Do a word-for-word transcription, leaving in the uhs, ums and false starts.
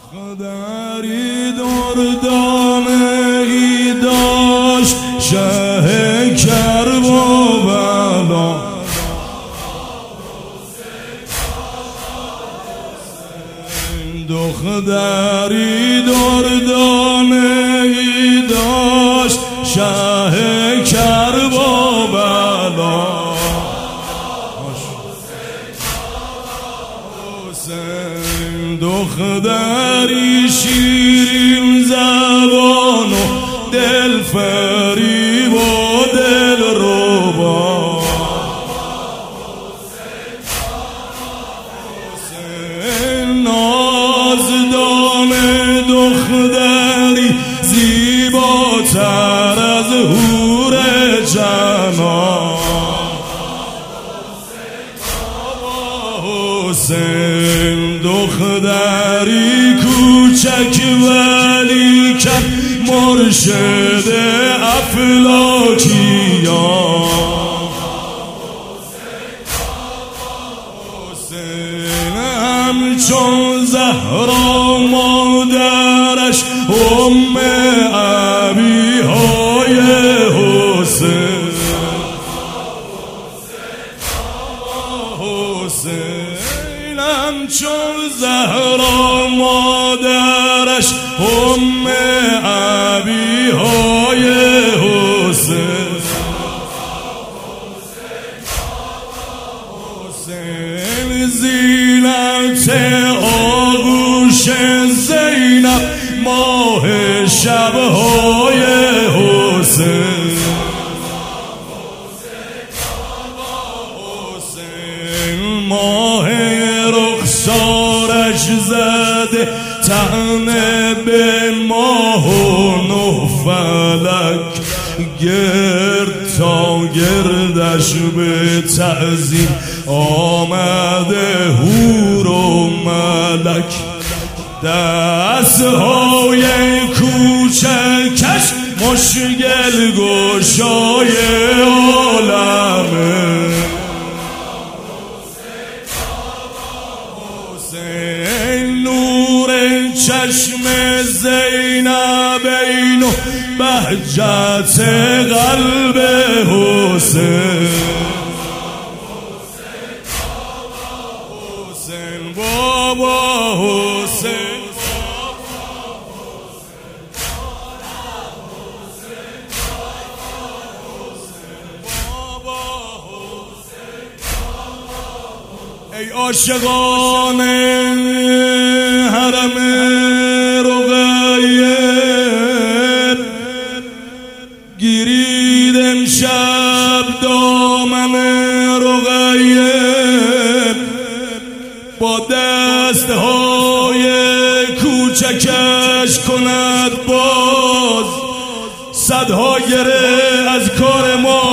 دختری دردانه ای داشت شه کرب و بلا، دختری دردانه ای داشت شه کرب و بلا، دختری شیرین زبان و دل فریب و دل ربا، نازدان دختری زیباتر از حور جنان، حسین دختری کوچک ولی کن مرشد افلاکیان، حسین همچون زهرا مادرش ام ابیهای حسین، حسین همچون زهرا مادرش ام ابیهای حسین، حسین زینت آغوش زینب ماه شبهای حسین، حسین ماه رخسارش زده طعنه به ماه و نه فلک، گرد تا گردش به تعظیم آمده حور و ملک، دستهای کوچکش مشکل گشای عالمه، چشم زینبین و بهجت قلب حسین، حسین بابا حسین، ای عاشقان حرم رقیه، گیرید امشب دامن رقیه، با دستهای کوچکش کند باز صدها گره از کار ما